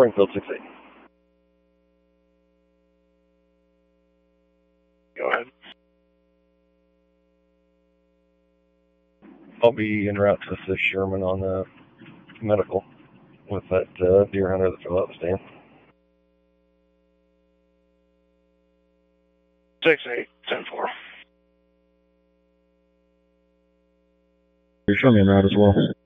Springfield 6-8. Go ahead. I'll be en route to assist Sherman on the medical with that deer hunter that fell out the stand. 6-8, 10-4. Show me en route as well.